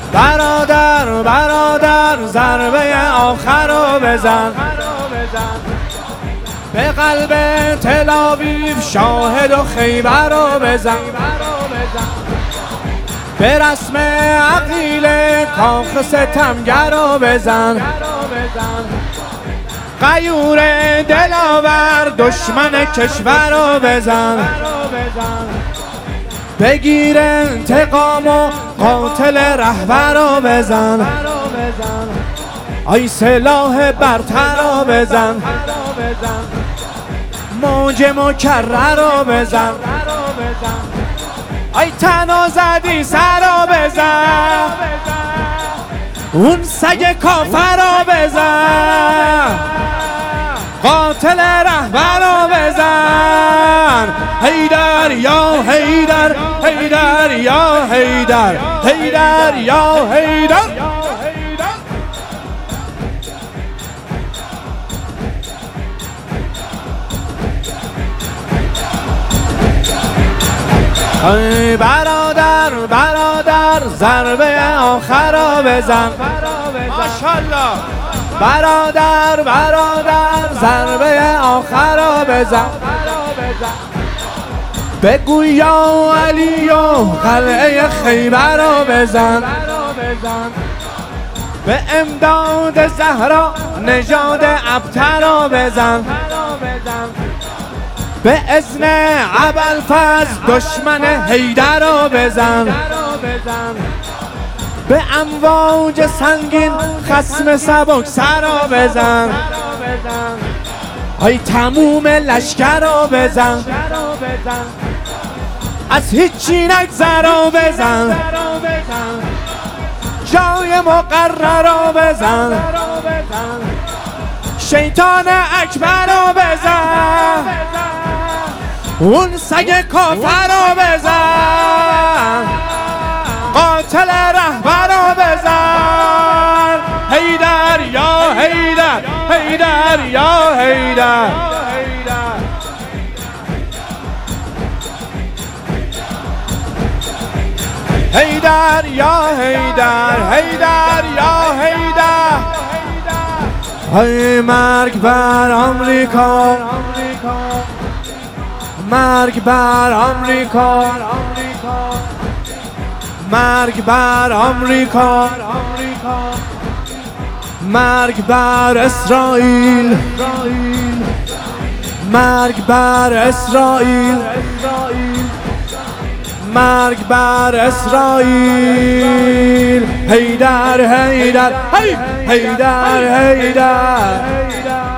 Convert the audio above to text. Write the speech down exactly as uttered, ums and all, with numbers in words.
برادر برادر ضربه آخر رو بزن، به قلب تل آویو شاهد و خیبر رو بزن، به رسم عقیله کاخ ستمگر رو بزن، غیور دلاور دشمن کشور رو بزن، بگیر انتقام و قاتل رهبر رو بزن، آی سلاح برتر رو بزن، موج مکرر رو بزن، آی تنها زدی سر رو بزن، اون سگ کافر رو بزن، قاتل رهبر رو بزن، حیدر یا حیدر، حیدر یا حیدر، حیدر یا حیدر. ای برادر برادر ضربه آخر رو بزن، ماشاءالله. برادر برادر ضربه آخر رو بزن، بگو یا علی و قلعه خیبر رو بزن، به امداد زهرا نژاد ابتر رو بزن، به اذن ابوالفضل دشمن حیدر رو بزن، به امواج سنگین خصم سبک سر رو بزن، ای تموم لشکر رو بزن، از هیچی نگذر رو بزن، جای مقرر رو بزن، شیطان اکبر رو بزن، اون سگ کافر رو بزن، قاتل رهبر رو بزن، حیدر یا حیدر، حیدر یا حیدر. حیدر یا حیدر، حیدر یا حیدر. ای مرگ بر آمریکا، مرگ بر آمریکا، مرگ بر آمریکا، مرگ بر اسرائیل، مرگ بر اسرائیل، مرگ بر اسرائیل. حیدر حیدر، حیدر حیدر.